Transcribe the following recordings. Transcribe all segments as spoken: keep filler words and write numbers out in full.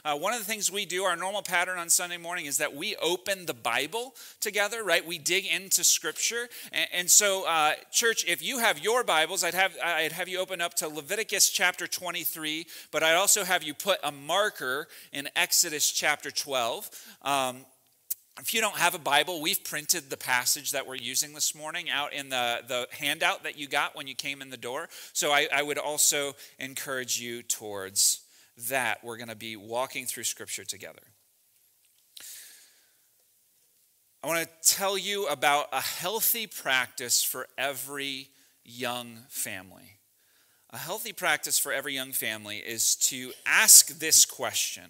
uh, one of the things we do, our normal pattern on Sunday morning is that we open the Bible together, right? We dig into Scripture. And, and so, uh, church, if you have your Bibles, I'd have, I'd have you open up to Leviticus chapter twenty-three, but I'd also have you put a marker in Exodus chapter twelve. Um, If you don't have a Bible, we've printed the passage that we're using this morning out in the, the handout that you got when you came in the door. So I, I would also encourage you towards that. We're going to be walking through Scripture together. I want to tell you about a healthy practice for every young family. A healthy practice for every young family is to ask this question: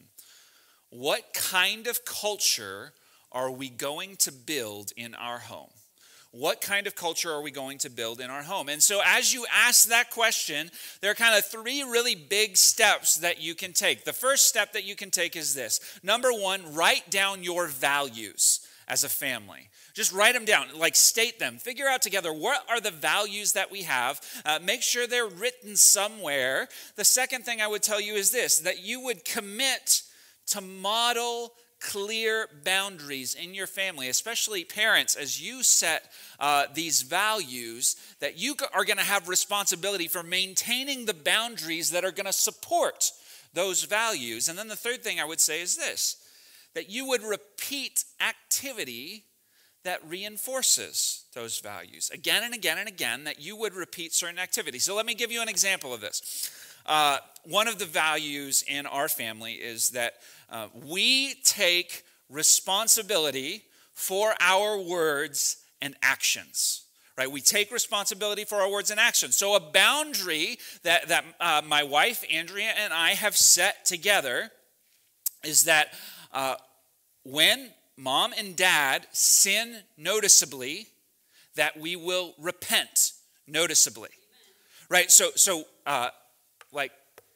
what kind of culture are we going to build in our home? What kind of culture are we going to build in our home? And so as you ask that question, there are kind of three really big steps that you can take. The first step that you can take is this. Number one, write down your values as a family. Just write them down, like state them. Figure out together, what are the values that we have? Uh, make sure they're written somewhere. The second thing I would tell you is this, that you would commit to model clear boundaries in your family, especially parents, as you set uh, these values, that you are going to have responsibility for maintaining the boundaries that are going to support those values. And then the third thing I would say is this, that you would repeat activity that reinforces those values again and again and again, that you would repeat certain activities. So let me give you an example of this. Uh, one of the values in our family is that uh, we take responsibility for our words and actions. Right? We take responsibility for our words and actions. So a boundary that, that uh, my wife, Andrea, and I have set together is that uh, when mom and dad sin noticeably, that we will repent noticeably. Right? So, so uh, like,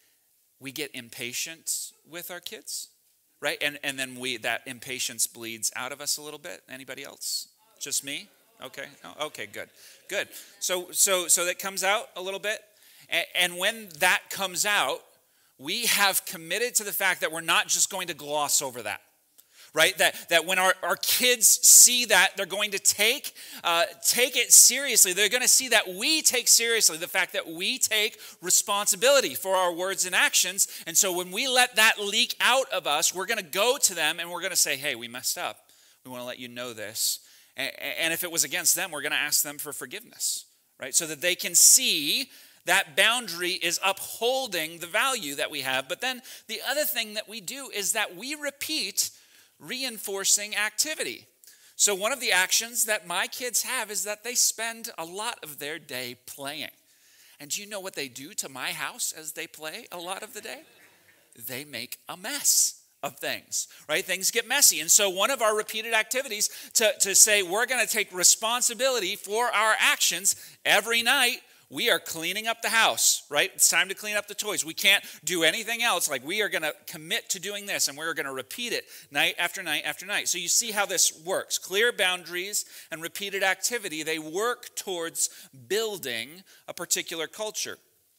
we get impatient with our kids, right? And and then we that impatience bleeds out of us a little bit. Anybody else? Just me? Okay. Oh, okay, good. Good. So so so that comes out a little bit. And, and when that comes out, we have committed to the fact that we're not just going to gloss over that. Right? That, that when our, our kids see that, they're going to take, uh, take it seriously. They're going to see that we take seriously the fact that we take responsibility for our words and actions. And so when we let that leak out of us, we're going to go to them and we're going to say, hey, we messed up. We want to let you know this. And, and if it was against them, we're going to ask them for forgiveness, right? So that they can see that boundary is upholding the value that we have. But then the other thing that we do is that we repeat reinforcing activity. So one of the actions that my kids have is that they spend a lot of their day playing. And do you know what they do to my house as they play a lot of the day? They make a mess of things, right? Things get messy. And so one of our repeated activities to, to say we're going to take responsibility for our actions every night, we are cleaning up the house, right? It's time to clean up the toys. We can't do anything else. Like, we are going to commit to doing this, and we're going to repeat it night after night after night. So you see how this works. Clear boundaries and repeated activity, they work towards building a particular culture.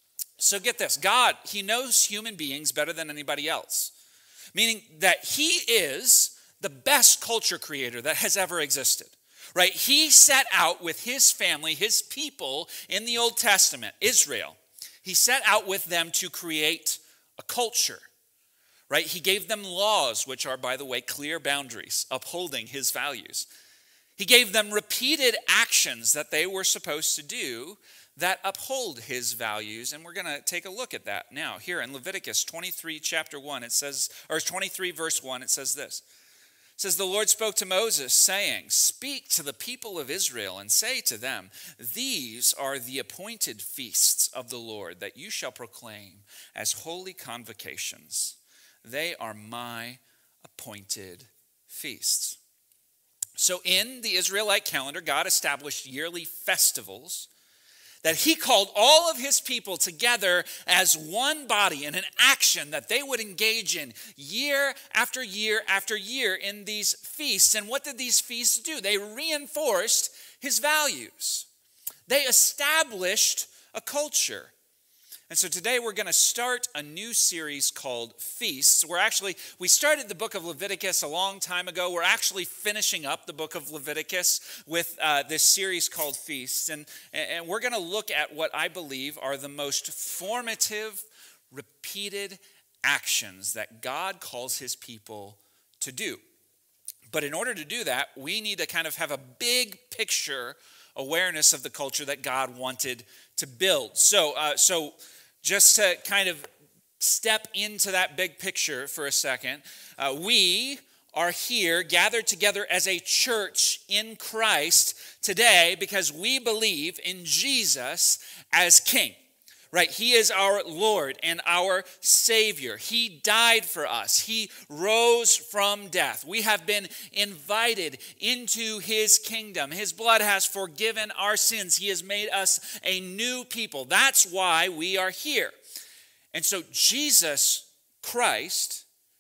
So get this. God, he knows human beings better than anybody else, meaning that he is the best culture creator that has ever existed. Right? He set out with his family, his people in the Old Testament, Israel. He set out with them to create a culture. Right? He gave them laws, which are, by the way, clear boundaries, upholding his values. He gave them repeated actions that they were supposed to do that uphold his values, and we're going to take a look at that now. Here in Leviticus twenty-three, chapter one, it says, or twenty-three, verse one, it says this. It says, the Lord spoke to Moses, saying, speak to the people of Israel and say to them, these are the appointed feasts of the Lord that you shall proclaim as holy convocations. They are my appointed feasts. So in the Israelite calendar, God established yearly festivals that he called all of his people together as one body in an action that they would engage in year after year after year in these feasts. And what did these feasts do? They reinforced his values. They established a culture. And so today we're going to start a new series called Feasts. We're actually, we started the book of Leviticus a long time ago. We're actually finishing up the book of Leviticus with uh, this series called Feasts. And, and we're going to look at what I believe are the most formative, repeated actions that God calls his people to do. But in order to do that, we need to kind of have a big picture awareness of the culture that God wanted to build. So, uh, so just to kind of step into that big picture for a second, uh, we are here gathered together as a church in Christ today because we believe in Jesus as King. Right? He is our Lord and our Savior. He died for us. He rose from death. We have been invited into his kingdom. His blood has forgiven our sins. He has made us a new people. That's why we are here. And so Jesus Christ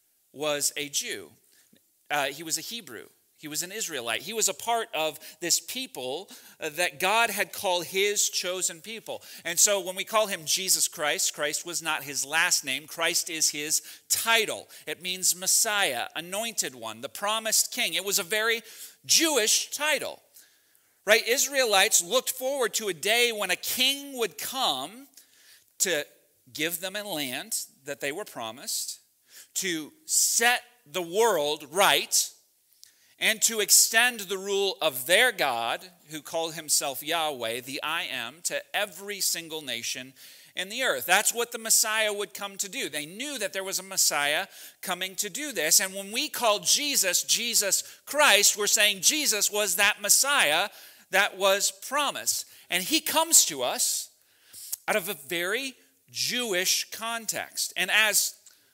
was a Jew. Uh, he was a Hebrew. He was an Israelite. He was a part of this people uh, that God had called his chosen people. And so when we call him Jesus Christ, Christ was not his last name. Christ is his title. It means Messiah, anointed one, the promised king. It was a very Jewish title, right? Israelites looked forward to a day when a king would come to give them a land that they were promised, to set the world right, and to extend the rule of their God, who called himself Yahweh, the I Am, to every single nation in the earth. That's what the Messiah would come to do. They knew that there was a Messiah coming to do this. And when we call Jesus, Jesus Christ, we're saying Jesus was that Messiah that was promised. And he comes to us out of a very Jewish context. And as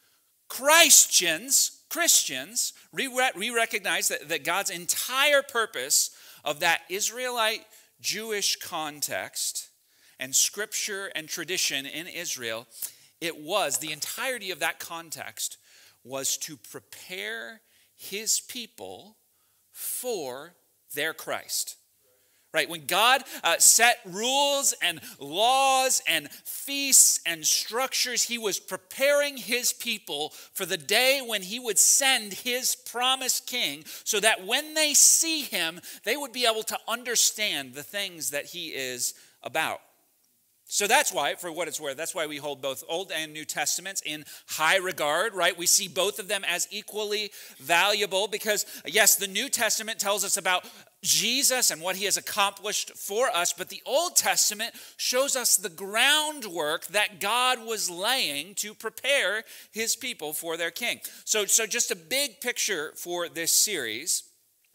Christians, Christians, we recognize that, that God's entire purpose of that Israelite Jewish context and scripture and tradition in Israel, it was, the entirety of that context was to prepare his people for their Christ. Right, when God uh, set rules and laws and feasts and structures, he was preparing his people for the day when he would send his promised king so that when they see him, they would be able to understand the things that he is about. So that's why, for what it's worth, that's why we hold both Old and New Testaments in high regard, right? We see both of them as equally valuable because, yes, the New Testament tells us about Jesus and what he has accomplished for us, but the Old Testament shows us the groundwork that God was laying to prepare his people for their king. So, so just a big picture for this series.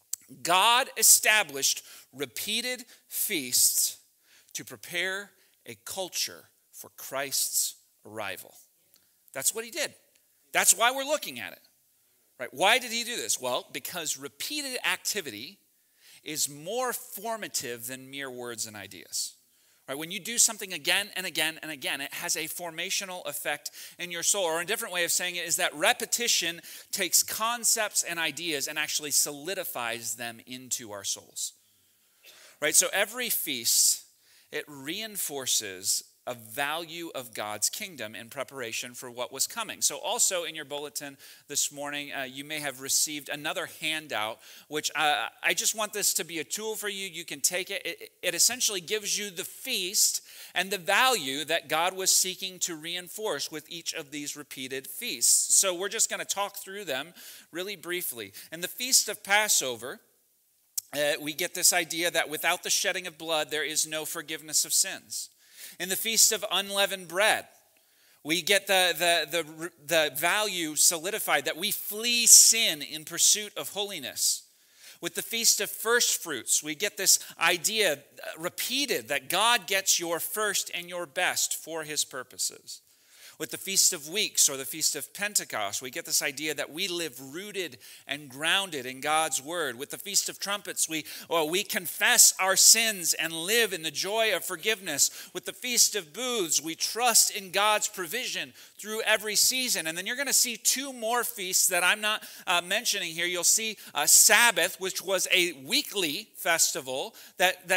God established repeated feasts to prepare a culture for Christ's arrival. That's what he did. That's why we're looking at it. Right? Why did he do this? Well, because repeated activity is more formative than mere words and ideas. Right? When you do something again and again and again, it has a formational effect in your soul. Or a different way of saying it is that repetition takes concepts and ideas and actually solidifies them into our souls. Right? So every feast, it reinforces a value of God's kingdom in preparation for what was coming. So also in your bulletin this morning, uh, you may have received another handout, which uh, I just want this to be a tool for you. You can take it. it. It essentially gives you the feast and the value that God was seeking to reinforce with each of these repeated feasts. So we're just going to talk through them really briefly. In the Feast of Passover, uh, we get this idea that without the shedding of blood, there is no forgiveness of sins. In the Feast of Unleavened Bread, we get the, the, the, the value solidified that we flee sin in pursuit of holiness. With the Feast of First Fruits, we get this idea repeated that God gets your first and your best for his purposes. With the Feast of Weeks or the Feast of Pentecost, we get this idea that we live rooted and grounded in God's word. With the Feast of Trumpets, we, well, we confess our sins and live in the joy of forgiveness. With the Feast of Booths, we trust in God's provision through every season. And then you're going to see two more feasts that I'm not uh, mentioning here. You'll see uh, Sabbath, which was a weekly festival that that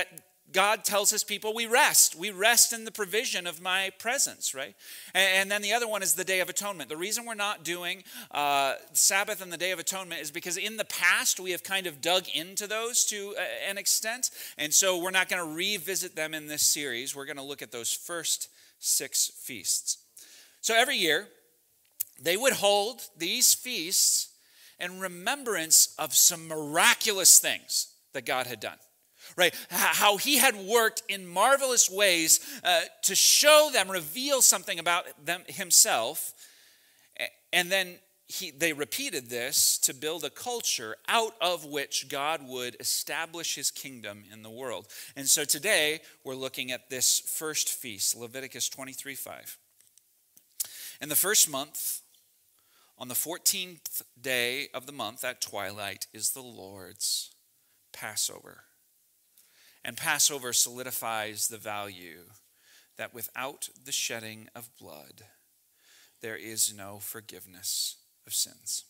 God tells his people we rest. We rest in the provision of my presence, right? And, and then the other one is the Day of Atonement. The reason we're not doing uh, Sabbath and the Day of Atonement is because in the past we have kind of dug into those to uh, an extent. And so we're not going to revisit them in this series. We're going to look at those first six feasts. So every year they would hold these feasts in remembrance of some miraculous things that God had done. Right, how he had worked in marvelous ways uh, to show them, reveal something about them himself, and then he, they repeated this to build a culture out of which God would establish his kingdom in the world. And so today we're looking at this first feast, Leviticus twenty-three five. In the first month, on the fourteenth day of the month at twilight, is the Lord's Passover. And Passover solidifies the value that without the shedding of blood, there is no forgiveness of sins.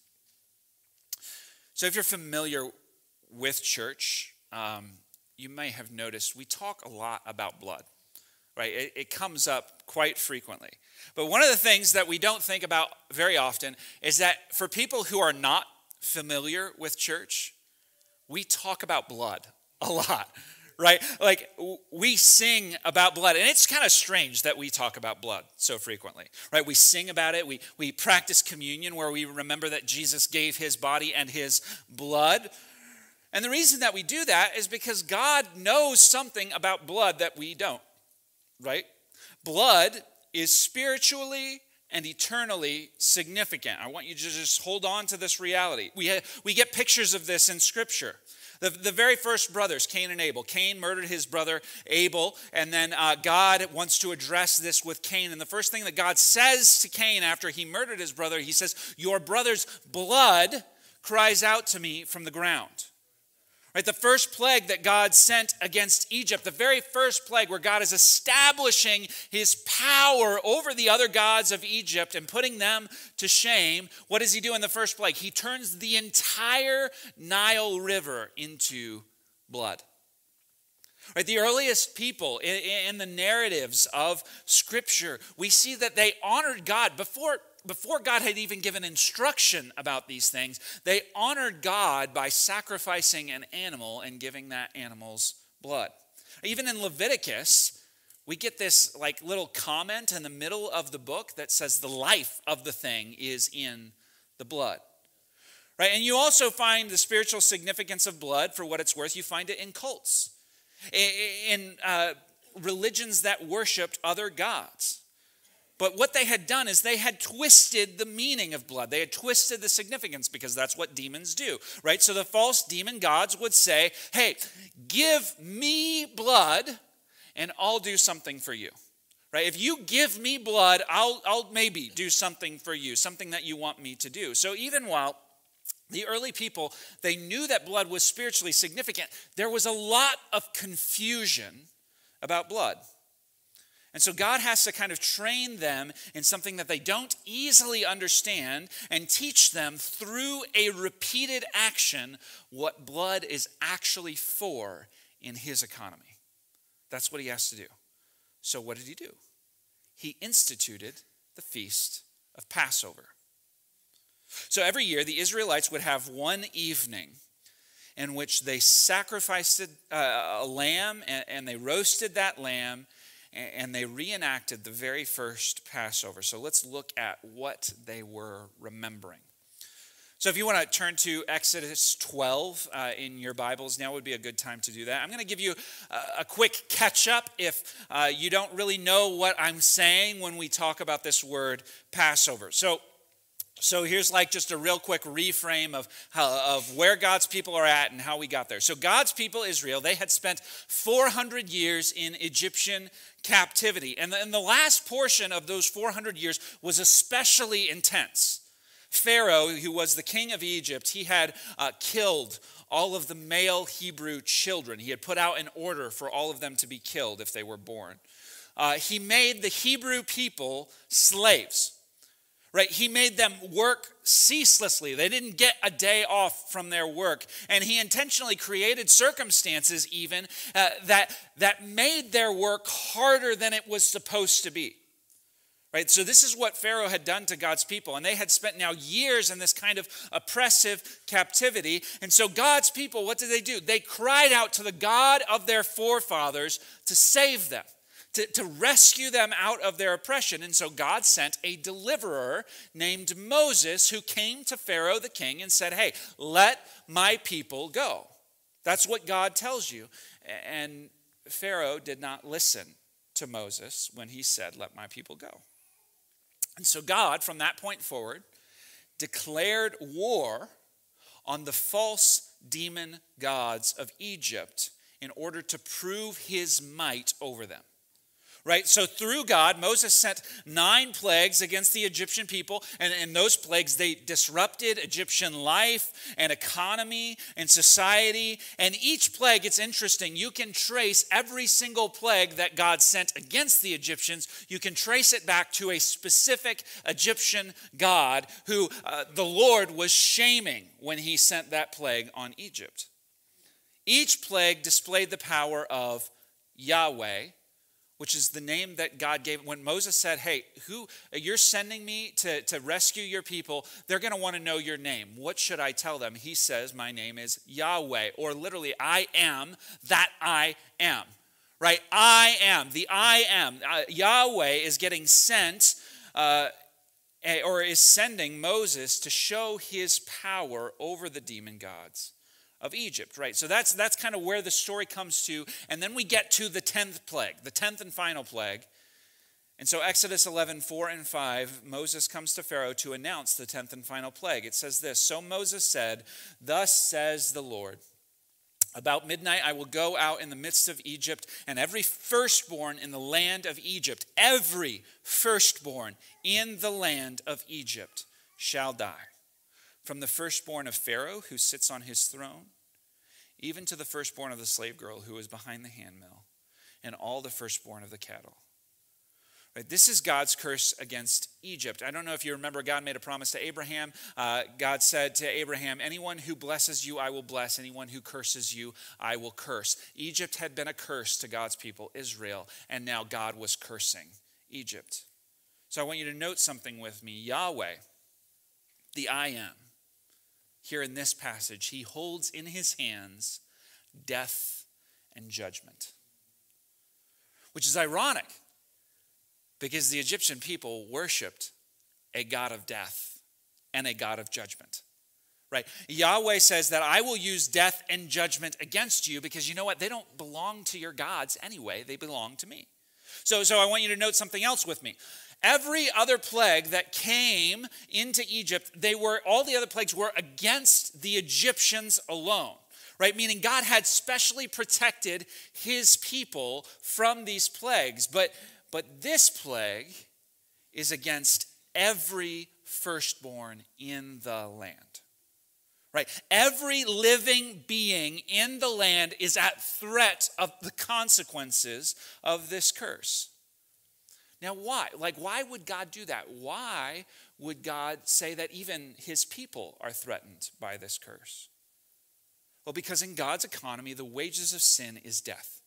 So if you're familiar with church, um, you may have noticed we talk a lot about blood, right? It, it comes up quite frequently. But one of the things that we don't think about very often is that for people who are not familiar with church, we talk about blood a lot. Right? Like we sing about blood, and it's kind of strange that we talk about blood so frequently, right? We sing about it. We, we practice communion where we remember that Jesus gave his body and his blood. And the reason that we do that is because God knows something about blood that we don't, right? Blood is spiritually and eternally significant. I want you to just hold on to this reality. We, have, we get pictures of this in Scripture. The, the very first brothers, Cain and Abel. Cain murdered his brother Abel, and then uh, God wants to address this with Cain. And the first thing that God says to Cain after he murdered his brother, he says, "Your brother's blood cries out to me from the ground." Right, the first plague that God sent against Egypt, the very first plague where God is establishing his power over the other gods of Egypt and putting them to shame, what does he do in the first plague? He turns the entire Nile River into blood. Right, the earliest people in, in the narratives of Scripture, we see that they honored God before Before God had even given instruction about these things. They honored God by sacrificing an animal and giving that animal's blood. Even in Leviticus, we get this like little comment in the middle of the book that says the life of the thing is in the blood. Right? And you also find the spiritual significance of blood, for what it's worth. You find it in cults, in uh, religions that worshiped other gods. But what they had done is they had twisted the meaning of blood. They had twisted the significance, because that's what demons do, right? So the false demon gods would say, hey, give me blood and I'll do something for you, right? If you give me blood, I'll, I'll maybe do something for you, something that you want me to do. So even while the early people, they knew that blood was spiritually significant, there was a lot of confusion about blood. And so God has to kind of train them in something that they don't easily understand and teach them through a repeated action what blood is actually for in his economy. That's what he has to do. So what did he do? He instituted the Feast of Passover. So every year the Israelites would have one evening in which they sacrificed a lamb and they roasted that lamb, and they reenacted the very first Passover. So let's look at what they were remembering. So if you want to turn to Exodus twelve uh, in your Bibles, now would be a good time to do that. I'm going to give you a, a quick catch-up if uh, you don't really know what I'm saying when we talk about this word Passover. So So here's like just a real quick reframe of how, of where God's people are at and how we got there. So God's people, Israel, they had spent four hundred years in Egyptian captivity. And the, and the last portion of those four hundred years was especially intense. Pharaoh, who was the king of Egypt, he had uh, killed all of the male Hebrew children. He had put out an order for all of them to be killed if they were born. Uh, he made the Hebrew people slaves. Right? He made them work ceaselessly. They didn't get a day off from their work. And he intentionally created circumstances even uh, that, that made their work harder than it was supposed to be. Right? So this is what Pharaoh had done to God's people. And they had spent now years in this kind of oppressive captivity. And so God's people, what did they do? They cried out to the God of their forefathers to save them. To, to rescue them out of their oppression. And so God sent a deliverer named Moses who came to Pharaoh the king and said, hey, let my people go. That's what God tells you. And Pharaoh did not listen to Moses when he said, let my people go. And so God, from that point forward, declared war on the false demon gods of Egypt in order to prove his might over them. Right? So through God, Moses sent nine plagues against the Egyptian people. And in those plagues, they disrupted Egyptian life and economy and society. And each plague, it's interesting, you can trace every single plague that God sent against the Egyptians. You can trace it back to a specific Egyptian god who uh, the Lord was shaming when he sent that plague on Egypt. Each plague displayed the power of Yahweh, which is the name that God gave. When Moses said, hey, who you're sending me to, to rescue your people, they're going to want to know your name. What should I tell them? He says, my name is Yahweh, or literally, I am that I am. Right? I am, the I am. Uh, Yahweh is getting sent, uh, or is sending Moses to show his power over the demon gods of Egypt, right? So that's that's kind of where the story comes to. And then we get to the tenth plague, the tenth and final plague. And so Exodus eleven, four and five, Moses comes to Pharaoh to announce the tenth and final plague. It says this, so Moses said, thus says the Lord, about midnight I will go out in the midst of Egypt, and every firstborn in the land of Egypt, every firstborn in the land of Egypt shall die. From the firstborn of Pharaoh who sits on his throne, even to the firstborn of the slave girl who is behind the handmill, and all the firstborn of the cattle. Right, this is God's curse against Egypt. I don't know if you remember, God made a promise to Abraham. Uh, God said to Abraham, anyone who blesses you, I will bless. Anyone who curses you, I will curse. Egypt had been a curse to God's people, Israel, and now God was cursing Egypt. So I want you to note something with me. Yahweh, the I am, here in this passage, he holds in his hands death and judgment. Which is ironic, because the Egyptian people worshipped a God of death and a God of judgment. Right? Yahweh says that I will use death and judgment against you because you know what? They don't belong to your gods anyway. They belong to me. So, so I want you to note something else with me. Every other plague that came into Egypt, they were all the other plagues were against the Egyptians alone, right? Meaning God had specially protected his people from these plagues. But, but this plague is against every firstborn in the land. Right? Every living being in the land is at threat of the consequences of this curse. Now, why? Like, why would God do that? Why would God say that even his people are threatened by this curse? Well, because in God's economy, the wages of sin is death.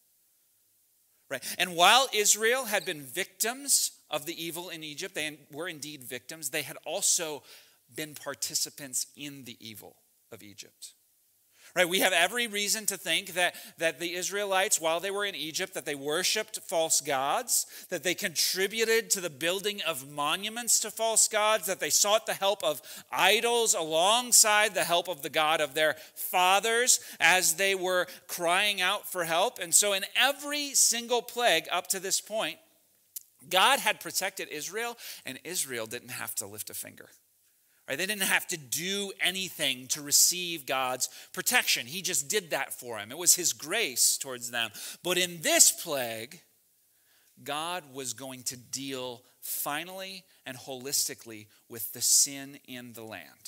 Right? And while Israel had been victims of the evil in Egypt, they were indeed victims, they had also been participants in the evil of Egypt. Right, we have every reason to think that, that the Israelites, while they were in Egypt, that they worshipped false gods, that they contributed to the building of monuments to false gods, that they sought the help of idols alongside the help of the God of their fathers as they were crying out for help. And so in every single plague up to this point, God had protected Israel, and Israel didn't have to lift a finger. Right? They didn't have to do anything to receive God's protection. He just did that for them. It was his grace towards them. But in this plague, God was going to deal finally and holistically with the sin in the land.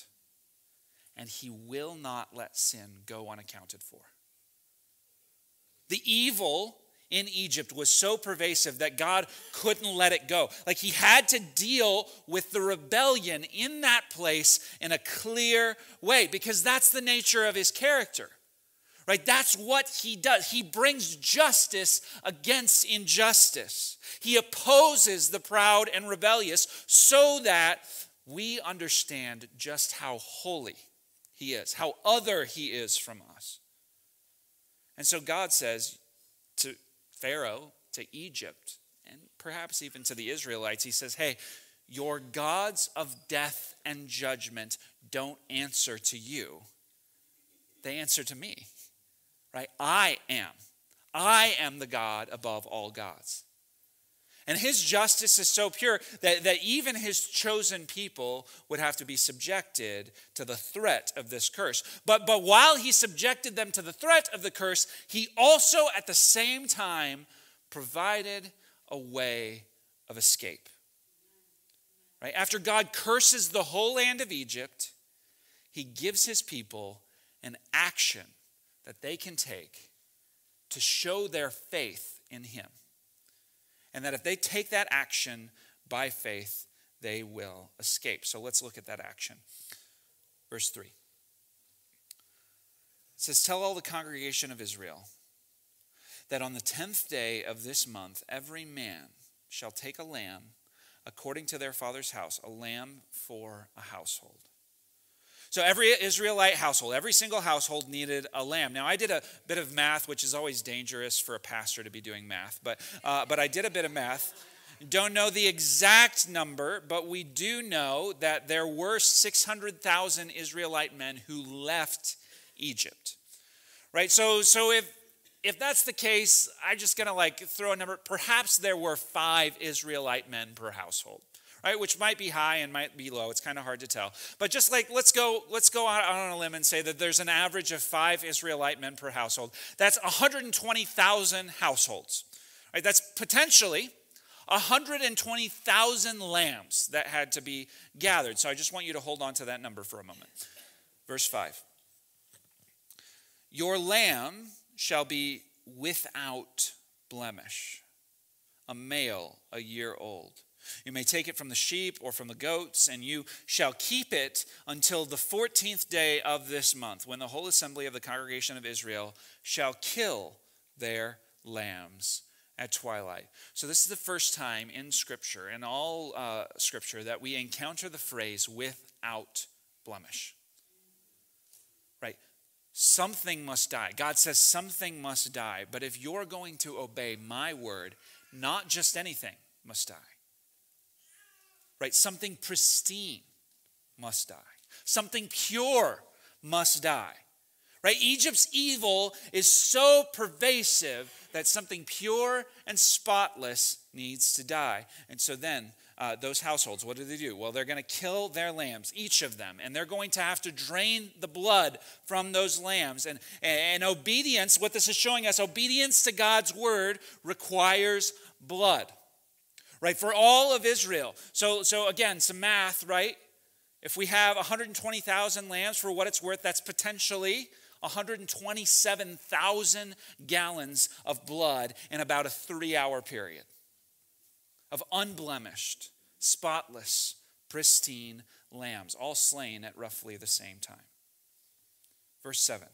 And he will not let sin go unaccounted for. The evil in Egypt was so pervasive that God couldn't let it go. Like he had to deal with the rebellion in that place in a clear way because that's the nature of his character. Right? That's what he does. He brings justice against injustice. He opposes the proud and rebellious so that we understand just how holy he is, how other he is from us. And so God says to Pharaoh, to Egypt, and perhaps even to the Israelites, he says, hey, your gods of death and judgment don't answer to you. They answer to me. Right? I am. I am the God above all gods. And his justice is so pure that, that even his chosen people would have to be subjected to the threat of this curse. But, but while he subjected them to the threat of the curse, he also at the same time provided a way of escape. Right? After God curses the whole land of Egypt, he gives his people an action that they can take to show their faith in him. And that if they take that action by faith, they will escape. So let's look at that action. Verse three. It says, tell all the congregation of Israel that on the tenth day of this month, every man shall take a lamb according to their father's house, a lamb for a household. So every Israelite household, every single household needed a lamb. Now, I did a bit of math, which is always dangerous for a pastor to be doing math, but uh, but I did a bit of math. Don't know the exact number, but we do know that there were six hundred thousand Israelite men who left Egypt, right? So, so if if that's the case, I'm just going to like throw a number. Perhaps there were five Israelite men per household. Right, which might be high and might be low. It's kind of hard to tell. But just like, let's go let's go out on a limb and say that there's an average of five Israelite men per household. That's one hundred twenty thousand households. Right, that's potentially one hundred twenty thousand lambs that had to be gathered. So I just want you to hold on to that number for a moment. Verse five. Your lamb shall be without blemish, a male a year old. You may take it from the sheep or from the goats, and you shall keep it until the fourteenth day of this month, when the whole assembly of the congregation of Israel shall kill their lambs at twilight. So this is the first time in Scripture, in all uh, Scripture, that we encounter the phrase without blemish. Right? Something must die. God says something must die. But if you're going to obey my word, not just anything must die. Right? Something pristine must die. Something pure must die. Right? Egypt's evil is so pervasive that something pure and spotless needs to die. And so then uh, those households, what do they do? Well, they're going to kill their lambs, each of them, and they're going to have to drain the blood from those lambs. And, and obedience, what this is showing us, obedience to God's word requires blood. Right, for all of Israel. So, so again, some math, right? If we have one hundred twenty thousand lambs, for what it's worth, that's potentially one hundred twenty-seven thousand gallons of blood in about a three-hour period of unblemished, spotless, pristine lambs, all slain at roughly the same time. Verse seven.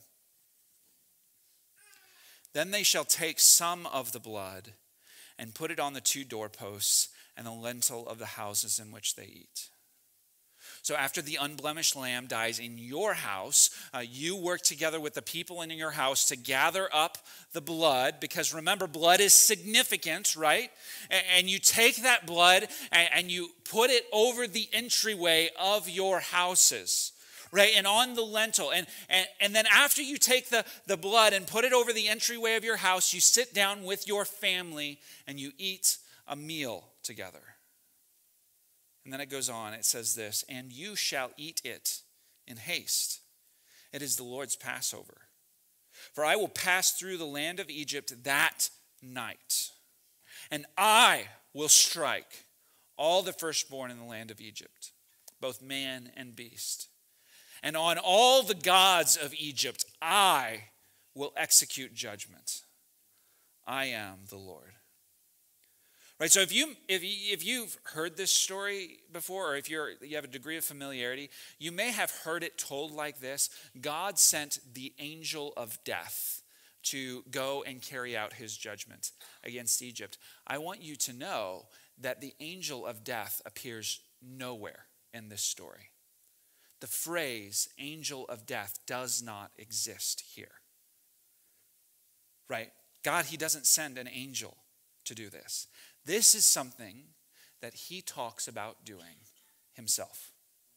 Then they shall take some of the blood and put it on the two doorposts and the lintel of the houses in which they eat. So after the unblemished lamb dies in your house, uh, you work together with the people in your house to gather up the blood, because remember, blood is significant, right? And, and you take that blood and, and you put it over the entryway of your houses. Right, and on the lintel. And, and, and then after you take the, the blood and put it over the entryway of your house, you sit down with your family and you eat a meal together. And then it goes on, it says this, and you shall eat it in haste. It is the Lord's Passover. For I will pass through the land of Egypt that night, and I will strike all the firstborn in the land of Egypt, both man and beast. And on all the gods of Egypt, I will execute judgment. I am the Lord. Right, so if you if you, if you've heard this story before, or if you're you have a degree of familiarity, you may have heard it told like this: God sent the angel of death to go and carry out his judgment against Egypt. I want you to know that the angel of death appears nowhere in this story. The phrase angel of death does not exist here. Right? God, he doesn't send an angel to do this. This is something that he talks about doing himself.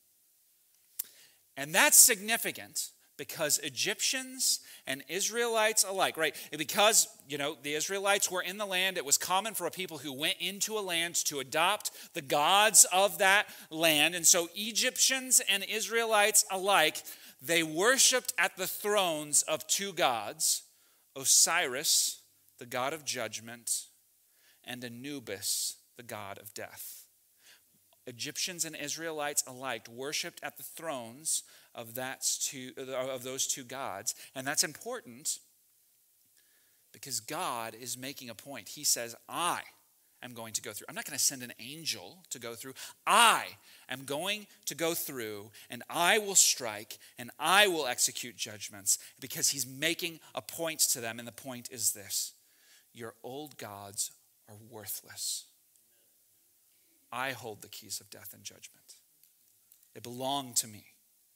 And that's significant because Egyptians and Israelites alike, right? Because, you know, the Israelites were in the land, it was common for a people who went into a land to adopt the gods of that land. And so Egyptians and Israelites alike, they worshiped at the thrones of two gods, Osiris, the god of judgment, and Anubis, the god of death. Egyptians and Israelites alike worshipped at the thrones of, that two, of those two gods. And that's important because God is making a point. He says, I am going to go through. I'm not going to send an angel to go through. I am going to go through, and I will strike, and I will execute judgments, because he's making a point to them. And the point is this: your old gods are worthless. I hold the keys of death and judgment. They belong to me.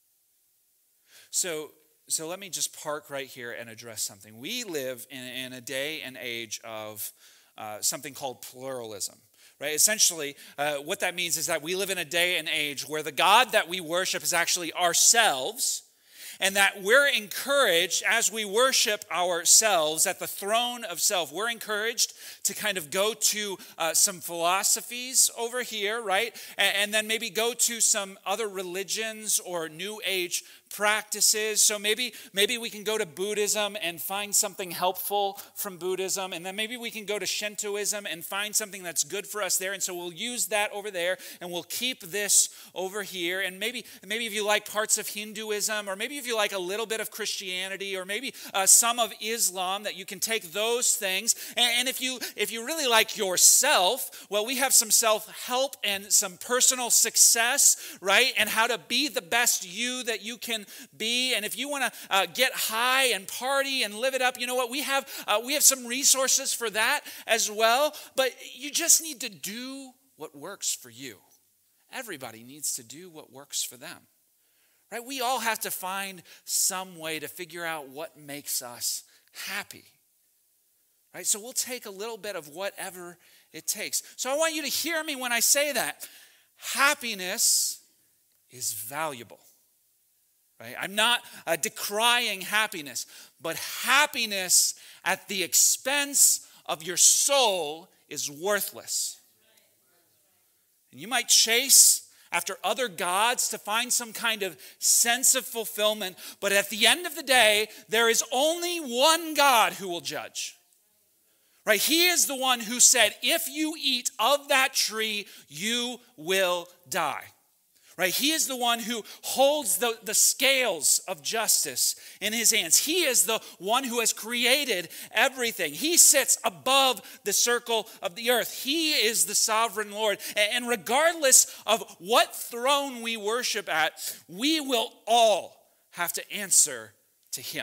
So, so let me just park right here and address something. We live in, in a day and age of uh, something called pluralism. Right? Essentially, uh, what that means is that we live in a day and age where the God that we worship is actually ourselves, and that we're encouraged as we worship ourselves at the throne of self. We're encouraged to kind of go to uh, some philosophies over here, right? And, and then maybe go to some other religions or New Age practices. So maybe maybe we can go to Buddhism and find something helpful from Buddhism, and then maybe we can go to Shintoism and find something that's good for us there. And so we'll use that over there, and we'll keep this over here. And maybe maybe if you like parts of Hinduism, or maybe if you like a little bit of Christianity, or maybe uh, some of Islam, that you can take those things. And, and if you if you really like yourself, well, we have some self-help and some personal success, right? And how to be the best you that you can be. And if you want to uh, get high and party and live it up, you know what? We have uh, we have some resources for that as well. But you just need to do what works for you. Everybody needs to do what works for them, right? We all have to find some way to figure out what makes us happy, right? So we'll take a little bit of whatever it takes. So I want you to hear me when I say that. Happiness is valuable. Right? I'm not uh, decrying happiness, but happiness at the expense of your soul is worthless. And you might chase after other gods to find some kind of sense of fulfillment, but at the end of the day, there is only one God who will judge. Right? He is the one who said, if you eat of that tree, you will die. Right? He is the one who holds the, the scales of justice in his hands. He is the one who has created everything. He sits above the circle of the earth. He is the sovereign Lord. And regardless of what throne we worship at, we will all have to answer to him.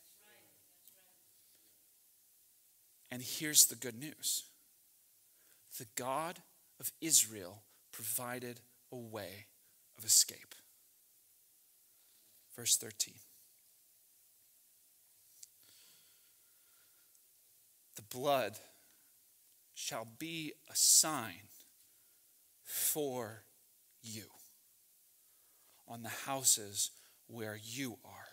And here's the good news. The God of Israel provided a way of escape. Verse thirteen. The blood shall be a sign for you on the houses where you are.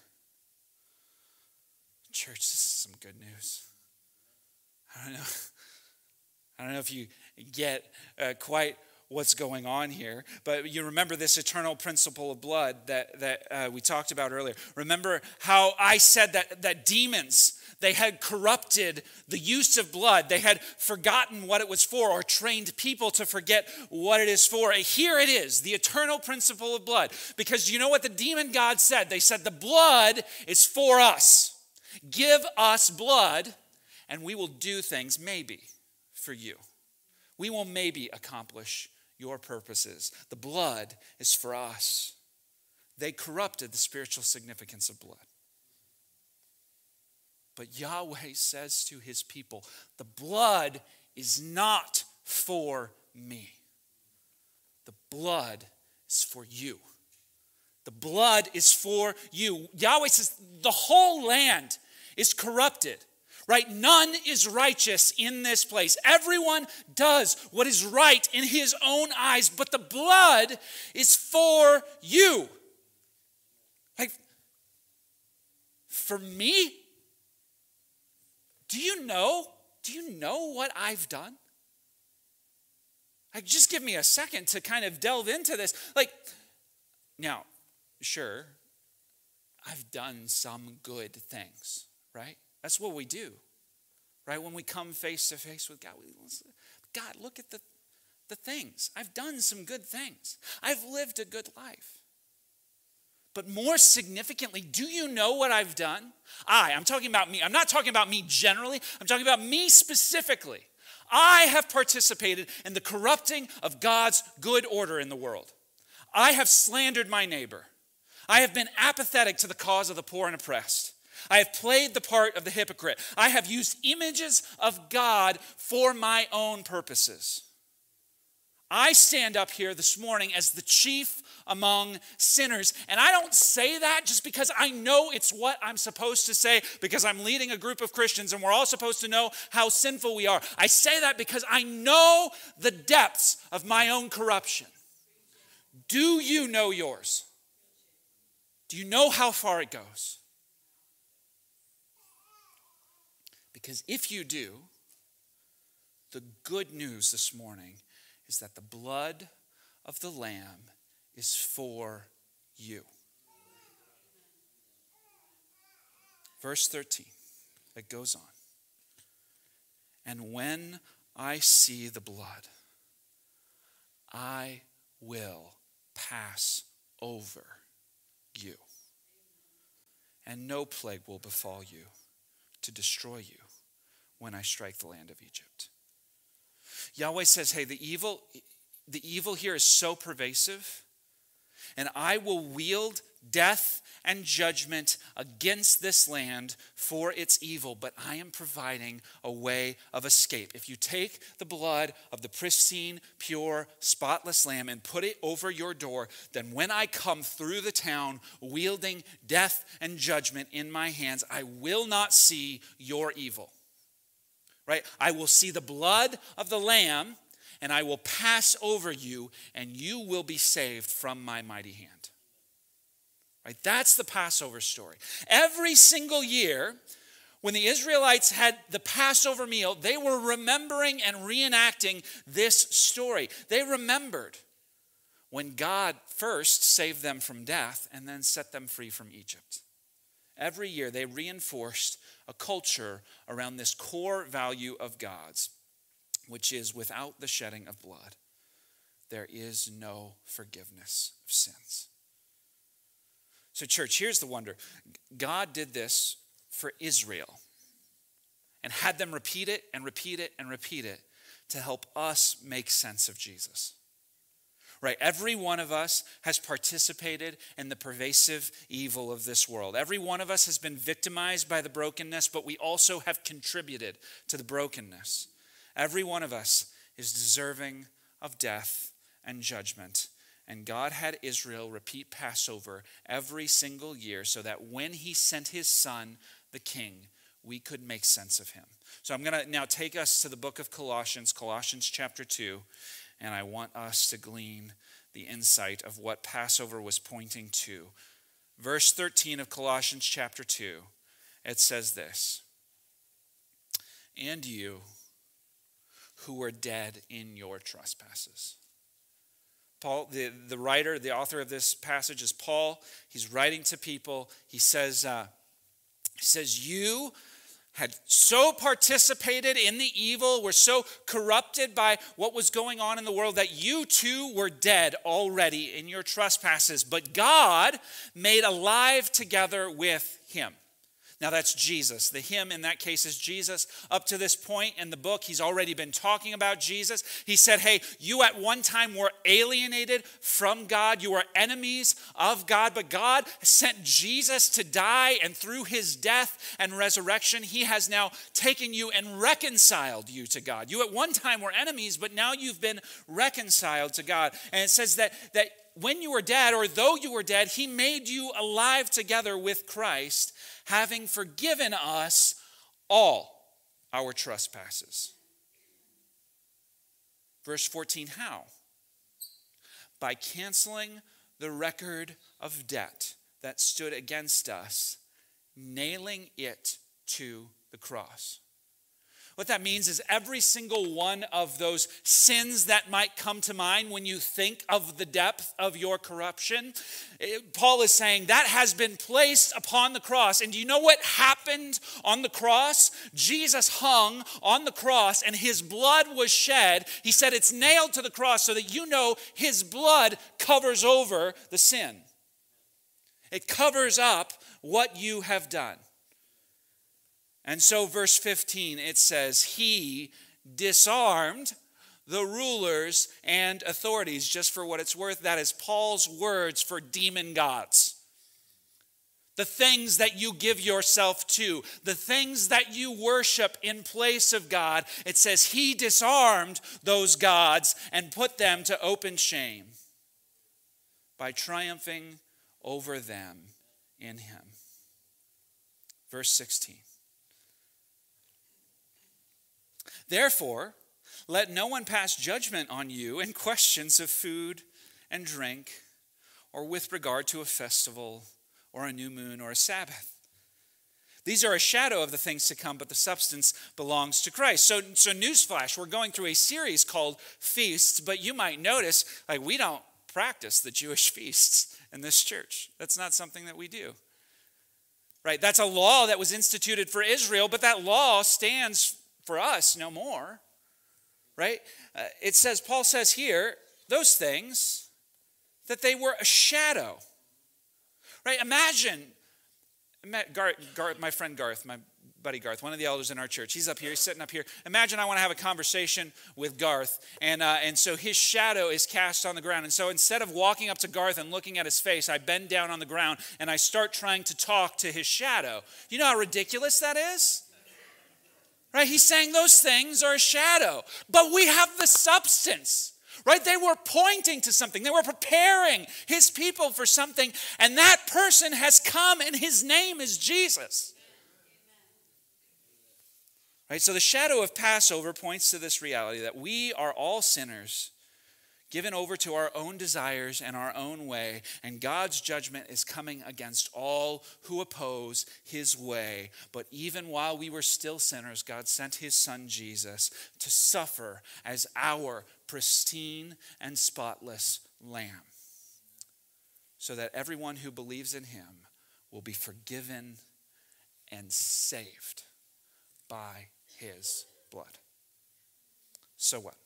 Church, this is some good news. I don't know. I don't know if you get uh, quite what's going on here, but you remember this eternal principle of blood that that uh, we talked about earlier. Remember how I said that that demons, they had corrupted the use of blood. They had forgotten what it was for, or trained people to forget what it is for. Here it is, the eternal principle of blood. Because you know what the demon gods said? They said the blood is for us. Give us blood, and we will do things maybe for you. We will maybe accomplish your purposes. The blood is for us. They corrupted the spiritual significance of blood. But Yahweh says to his people, the blood is not for me. The blood is for you. The blood is for you. Yahweh says the whole land is corrupted, right? None is righteous in this place. Everyone does what is right in his own eyes, but the blood is for you. Like, for me? Do you know? Do you know what I've done? Like, just give me a second to kind of delve into this. Like, now, sure, I've done some good things, right? That's what we do, right? When we come face to face with God, we God, look at the, the things. I've done some good things. I've lived a good life. But more significantly, do you know what I've done? I, I'm talking about me. I'm not talking about me generally. I'm talking about me specifically. I have participated in the corrupting of God's good order in the world. I have slandered my neighbor. I have been apathetic to the cause of the poor and oppressed. I have played the part of the hypocrite. I have used images of God for my own purposes. I stand up here this morning as the chief among sinners. And I don't say that just because I know it's what I'm supposed to say, because I'm leading a group of Christians and we're all supposed to know how sinful we are. I say that because I know the depths of my own corruption. Do you know yours? Do you know how far it goes? Because if you do, the good news this morning is that the blood of the Lamb is for you. Verse thirteen, it goes on. And when I see the blood, I will pass over you, and no plague will befall you to destroy you when I strike the land of Egypt. Yahweh says, hey, the evil, the evil here is so pervasive, and I will wield death and judgment against this land for its evil, but I am providing a way of escape. If you take the blood of the pristine, pure, spotless lamb and put it over your door, then when I come through the town wielding death and judgment in my hands, I will not see your evil. Right? I will see the blood of the Lamb, and I will pass over you, and you will be saved from my mighty hand. Right? That's the Passover story. Every single year, when the Israelites had the Passover meal, they were remembering and reenacting this story. They remembered when God first saved them from death and then set them free from Egypt. Every year, they reinforced a culture around this core value of God's, which is without the shedding of blood, there is no forgiveness of sins. So church, here's the wonder. God did this for Israel and had them repeat it and repeat it and repeat it to help us make sense of Jesus. Right, every one of us has participated in the pervasive evil of this world. Every one of us has been victimized by the brokenness, but we also have contributed to the brokenness. Every one of us is deserving of death and judgment. And God had Israel repeat Passover every single year so that when he sent his son, the king, we could make sense of him. So I'm going to now take us to the book of Colossians, Colossians chapter two. And I want us to glean the insight of what Passover was pointing to. Verse thirteen of Colossians chapter two, it says this. And you who were dead in your trespasses. Paul, the, the writer, the author of this passage is Paul. He's writing to people. He says, uh, he says, you had so participated in the evil, were so corrupted by what was going on in the world that you too were dead already in your trespasses, but God made alive together with him. Now that's Jesus. The him in that case is Jesus. Up to this point in the book, he's already been talking about Jesus. He said, hey, you at one time were alienated from God. You were enemies of God, but God sent Jesus to die, and through his death and resurrection, he has now taken you and reconciled you to God. You at one time were enemies, but now you've been reconciled to God. And it says that, that when you were dead, or though you were dead, he made you alive together with Christ, having forgiven us all our trespasses. Verse fourteen, how? By canceling the record of debt that stood against us, nailing it to the cross. What that means is every single one of those sins that might come to mind when you think of the depth of your corruption, Paul is saying that has been placed upon the cross. And do you know what happened on the cross? Jesus hung on the cross and his blood was shed. He said it's nailed to the cross so that you know his blood covers over the sin. It covers up what you have done. And so verse fifteen, it says, he disarmed the rulers and authorities. Just for what it's worth, that is Paul's words for demon gods. The things that you give yourself to, the things that you worship in place of God. It says he disarmed those gods and put them to open shame by triumphing over them in him. Verse sixteen. Therefore, let no one pass judgment on you in questions of food and drink, or with regard to a festival, or a new moon, or a Sabbath. These are a shadow of the things to come, but the substance belongs to Christ. So, so newsflash, we're going through a series called Feasts, but you might notice, like, we don't practice the Jewish feasts in this church. That's not something that we do. Right? That's a law that was instituted for Israel, but that law stands for us no more, right? Uh, it says, Paul says here, those things, that they were a shadow, right? Imagine, Garth, Garth, my friend Garth, my buddy Garth, one of the elders in our church, he's up here, he's sitting up here. Imagine I want to have a conversation with Garth, and uh, and so his shadow is cast on the ground. And so instead of walking up to Garth and looking at his face, I bend down on the ground and I start trying to talk to his shadow. You know how ridiculous that is? Right? He's saying those things are a shadow, but we have the substance, right? They were pointing to something. They were preparing his people for something, and that person has come, and his name is Jesus. Right? So the shadow of Passover points to this reality that we are all sinners, given over to our own desires and our own way, and God's judgment is coming against all who oppose his way. But even while we were still sinners, God sent his son Jesus to suffer as our pristine and spotless lamb, so that everyone who believes in him will be forgiven and saved by his blood. So what?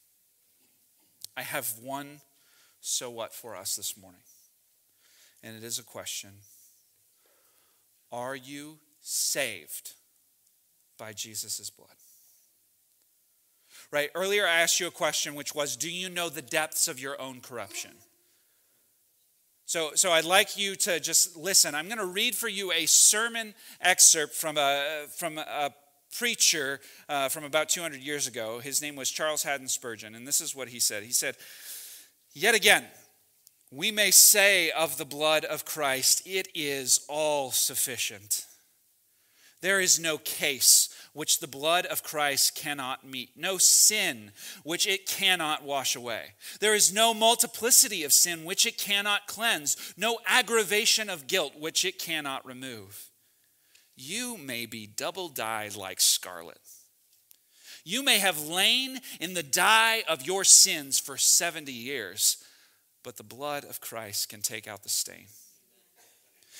I have one so what for us this morning. And it is a question. Are you saved by Jesus' blood? Right, earlier I asked you a question which was, do you know the depths of your own corruption? So, so I'd like you to just listen. I'm going to read for you a sermon excerpt from a, from a preacher uh, from about two hundred years ago. His name was Charles Haddon Spurgeon, and this is what he said. He said, "Yet again, we may say of the blood of Christ, it is all sufficient. There is no case which the blood of Christ cannot meet, no sin which it cannot wash away. There is no multiplicity of sin which it cannot cleanse, no aggravation of guilt which it cannot remove. You may be double dyed like scarlet. You may have lain in the dye of your sins for seventy years, but the blood of Christ can take out the stain.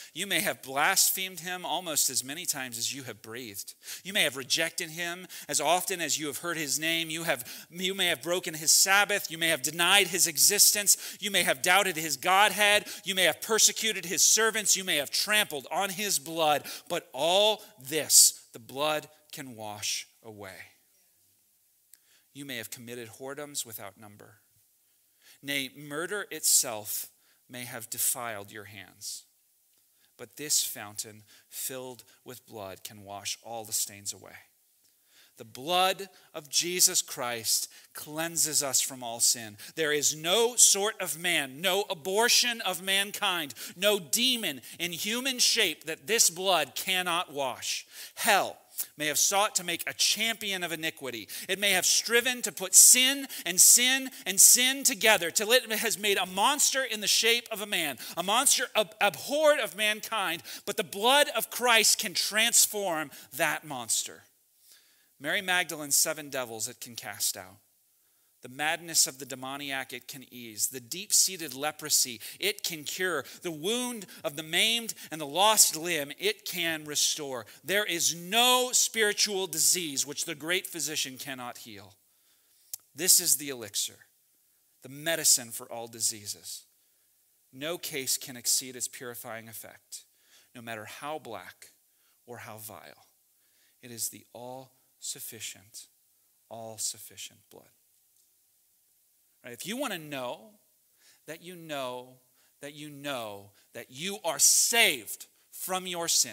You may have blasphemed him almost as many times as you have breathed. You may have rejected him as often as you have heard his name. You have, you may have broken his Sabbath. You may have denied his existence. You may have doubted his Godhead. You may have persecuted his servants. You may have trampled on his blood. But all this, the blood can wash away. You may have committed whoredoms without number. Nay, murder itself may have defiled your hands. But this fountain filled with blood can wash all the stains away. The blood of Jesus Christ cleanses us from all sin. There is no sort of man, no abortion of mankind, no demon in human shape that this blood cannot wash. Hell may have sought to make a champion of iniquity. It may have striven to put sin and sin and sin together till it has made a monster in the shape of a man, a monster ab- abhorred of mankind, but the blood of Christ can transform that monster. Mary Magdalene's seven devils it can cast out. The madness of the demoniac it can ease. The deep-seated leprosy it can cure. The wound of the maimed and the lost limb it can restore. There is no spiritual disease which the great physician cannot heal. This is the elixir, the medicine for all diseases. No case can exceed its purifying effect, no matter how black or how vile. It is the all-sufficient, all-sufficient blood. Right, if you want to know that you know that you know that you are saved from your sin,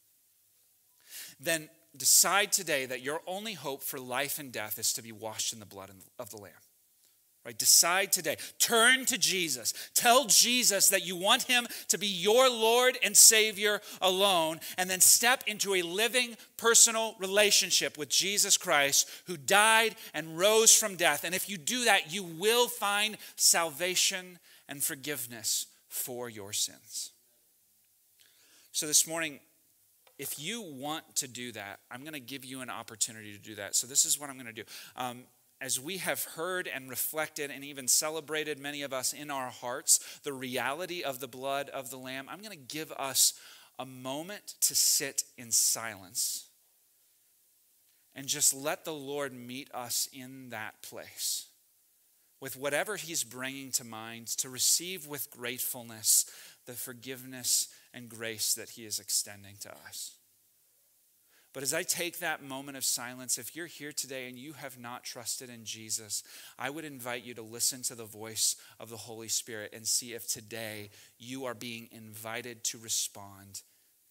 then decide today that your only hope for life and death is to be washed in the blood of the Lamb. Right? Decide today. Turn to Jesus. Tell Jesus that you want him to be your Lord and Savior alone, and then step into a living, personal relationship with Jesus Christ, who died and rose from death. And if you do that, you will find salvation and forgiveness for your sins. So this morning, if you want to do that, I'm going to give you an opportunity to do that. So this is what I'm going to do. Um, As we have heard and reflected and even celebrated, many of us in our hearts, the reality of the blood of the Lamb, I'm going to give us a moment to sit in silence and just let the Lord meet us in that place with whatever he's bringing to mind, to receive with gratefulness the forgiveness and grace that he is extending to us. But as I take that moment of silence, if you're here today and you have not trusted in Jesus, I would invite you to listen to the voice of the Holy Spirit and see if today you are being invited to respond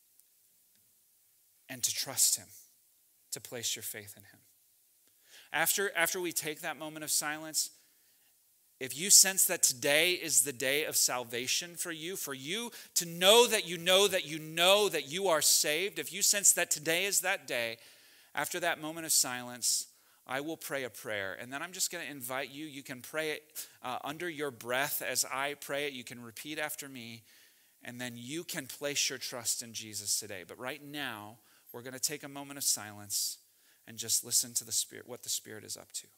and to trust him, to place your faith in him. After, after we take that moment of silence, if you sense that today is the day of salvation for you, for you to know that you know that you know that you are saved, if you sense that today is that day, after that moment of silence, I will pray a prayer. And then I'm just going to invite you, you can pray it uh, under your breath as I pray it. You can repeat after me, and then you can place your trust in Jesus today. But right now, we're going to take a moment of silence and just listen to the Spirit, what the Spirit is up to.